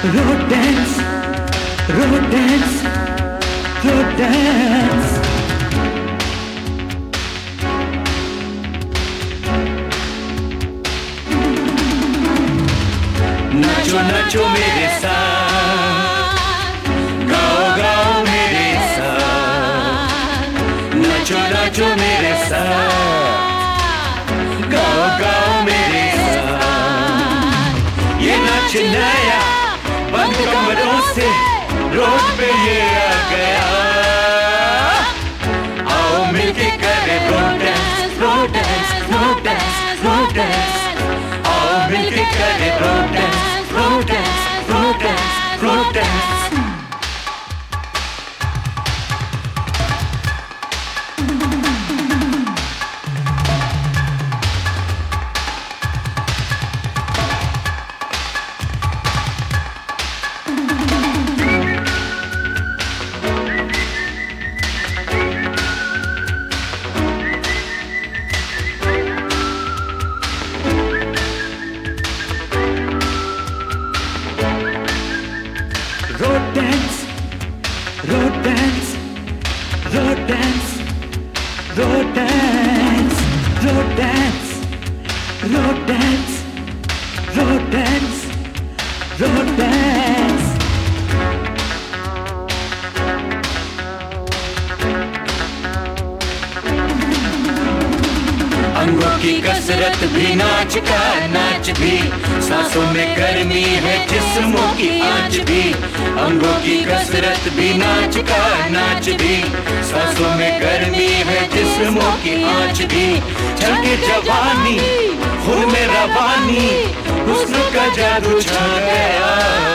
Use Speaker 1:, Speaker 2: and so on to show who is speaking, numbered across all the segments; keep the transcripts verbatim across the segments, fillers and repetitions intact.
Speaker 1: road dance, road dance, road dance. नाचो नाचो मेरे साथ, गाओ गाओ मेरे साथ, नाचो नाचो मेरे साथ, गाओ गाओ मेरे साथ। ये नाच नया बंद कमरों से रोड पे ये आ गया। आओ मिलके करे road dance, road dance, road dance, road dance. आओ मिलके करे road dance, road dance, road dance, road dance. Road dance, road dance, road dance, road dance, road dance, road dance, road dance, road dance. अंगों की कसरत भी नाच का नाच भी, सांसों में गर्मी है जिस्मों की आँच भी। अंगों की कसरत भी नाच का नाच भी, सांसों में गर्मी है जिस्मों की आँच भी। छलके जवानी खून में रवानी, हुस्न का जादू छा गया।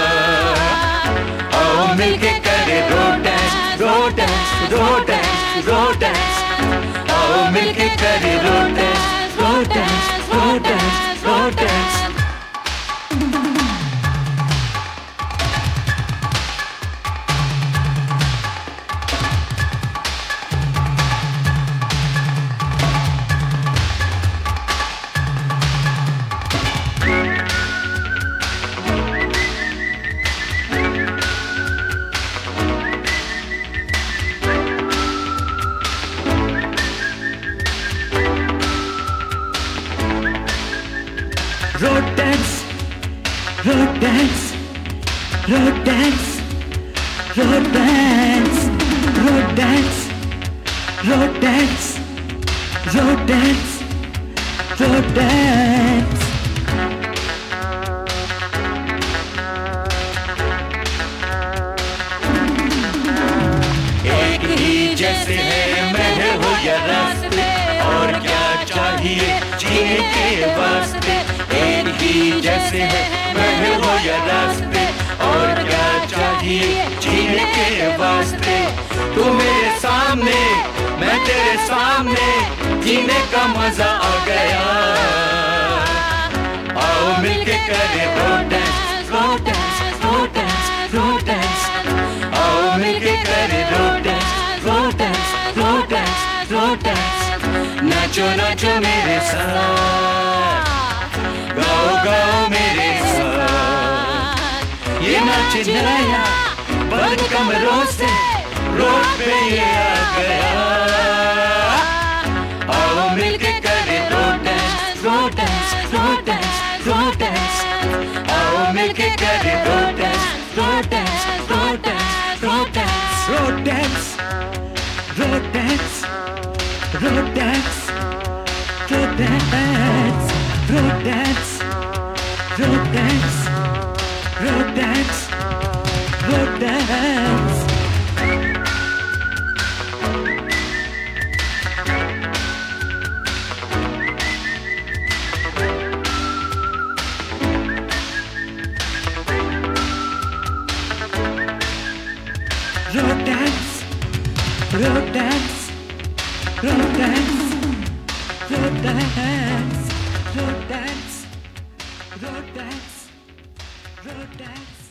Speaker 1: आओ मिलके करे road dance, road dance, road dance, road dance. आओ मिलके करे road dance, road dance, road dance, road dance. Road dance, road dance, road dance, road dance, road dance, road dance, road dance, road dance. एक ही जैसे है महल हो या रास्ते, और क्या चाहिए जीने के वास्ते। एक ही जैसे है महल हो या रास्ते, और क्या चाहिए जीने के वास्ते। तू मेरे सामने मैं तेरे सामने, जीने का मजा आ गया। आओ मिलके करे road dance, road dance, road dance, road dance. आओ मिलके करे road dance, road dance, road dance, road dance. नाचो नाचो मेरे साथ, गाओ गाओ मेरे साथ। ये नाच नया बंद कमरों से रोड पे ये आ गया। आओ मिलके करे road dance, road dance, road dance, road dance. आओ मिलके करे road dance, road dance, road dance, road dance. Road dance, road dance, road dance, road dance, road dance, road dance, road dance, road dance. Road dance, road dance. Road dance, road dance, road dance, road dance, road dance.